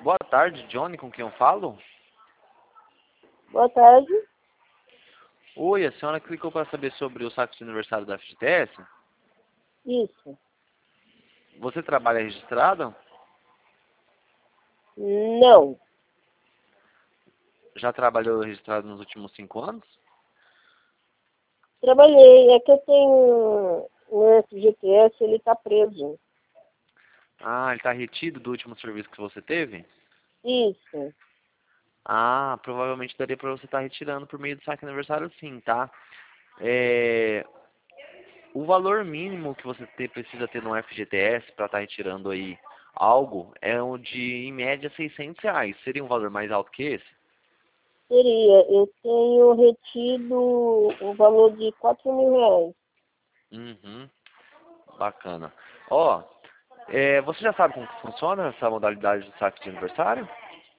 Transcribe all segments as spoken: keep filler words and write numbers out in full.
Boa tarde, Johnny, com quem eu falo? Boa tarde. Oi, a senhora clicou para saber sobre o saque de aniversário da F G T S? Isso. Você trabalha registrado? Não. Já trabalhou registrado nos últimos cinco anos? Trabalhei. É que eu tenho no F G T S, ele tá preso. Ah, ele está retido do último serviço que você teve? Isso. Ah, provavelmente daria para você estar retirando por meio do saque aniversário sim, tá? É... O valor mínimo que você ter- precisa ter no F G T S para estar retirando aí algo é o de, em média, seiscentos reais. Seria um valor mais alto que esse? Seria. Eu tenho retido o valor de quatro mil reais. Uhum, bacana. Ó, é, você já sabe como que funciona essa modalidade do saque de aniversário?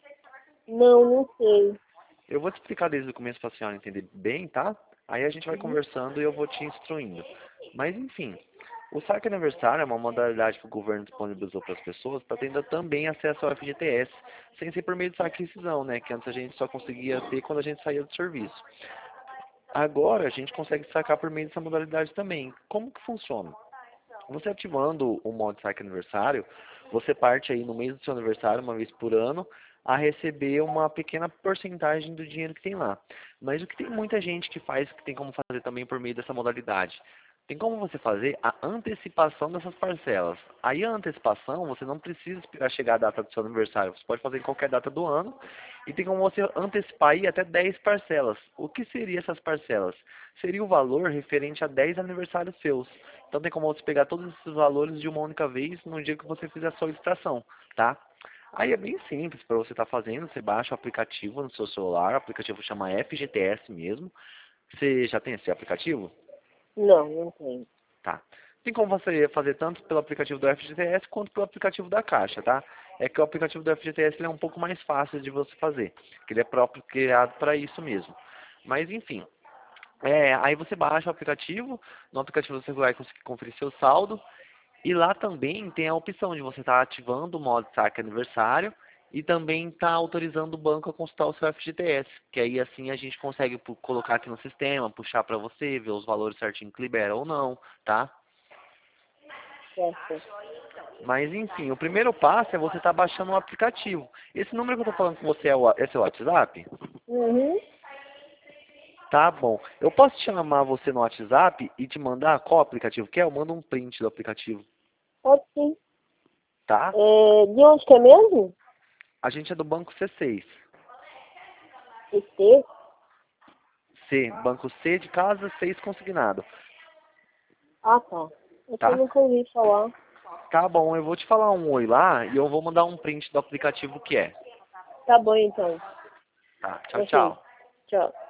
Não, não sei. Eu vou te explicar desde o começo para a senhora entender bem, tá? Aí a gente vai Uhum. conversando e eu vou te instruindo. Mas enfim, o saque aniversário é uma modalidade que o governo disponibilizou para as pessoas para ter também acesso ao F G T S, sem ser por meio de saque e rescisão, né? Que antes a gente só conseguia ter quando a gente saía do serviço. Agora a gente consegue sacar por meio dessa modalidade também. Como que funciona? Você ativando o modo saque aniversário, você parte aí no mês do seu aniversário, uma vez por ano, a receber uma pequena porcentagem do dinheiro que tem lá. Mas o que tem muita gente que faz, que tem como fazer também por meio dessa modalidade. Tem como você fazer a antecipação dessas parcelas. Aí a antecipação, você não precisa esperar chegar a data do seu aniversário. Você pode fazer em qualquer data do ano. E tem como você antecipar aí até dez parcelas. O que seriam essas parcelas? Seria o valor referente a dez aniversários seus. Então tem como você pegar todos esses valores de uma única vez no dia que você fizer a solicitação, tá? Aí é bem simples para você estar fazendo, você baixa o aplicativo no seu celular, o aplicativo chama F G T S mesmo. Você já tem esse aplicativo? Não, não tenho. Tá. Tem como você fazer tanto pelo aplicativo do F G T S quanto pelo aplicativo da Caixa, tá? É que o aplicativo do F G T S ele é um pouco mais fácil de você fazer, que ele é próprio criado para isso mesmo. Mas enfim, é, aí você baixa o aplicativo, no aplicativo você vai conseguir conferir seu saldo, e lá também tem a opção de você estar ativando o modo saque aniversário e também estar autorizando o banco a consultar o seu F G T S, que aí assim a gente consegue pu- colocar aqui no sistema, puxar para você, ver os valores certinho que libera ou não, tá? Certo. Mas enfim, o primeiro passo é você estar baixando o aplicativo. Esse número que eu estou falando com você é, o, é seu WhatsApp? Uhum. Tá bom. Eu posso te chamar você no WhatsApp e te mandar qual aplicativo que é? Eu mando um print do aplicativo, Pode sim. tá? É, de onde que é mesmo? A gente é do banco C seis. C T? C, banco C de casa, seis consignado, Ah, tá. É que eu tá? nunca ouvi falar. Tá bom, eu vou te falar um oi lá e eu vou mandar um print do aplicativo que é. Tá bom, então. Tá, tchau, Ok. tchau. Tchau.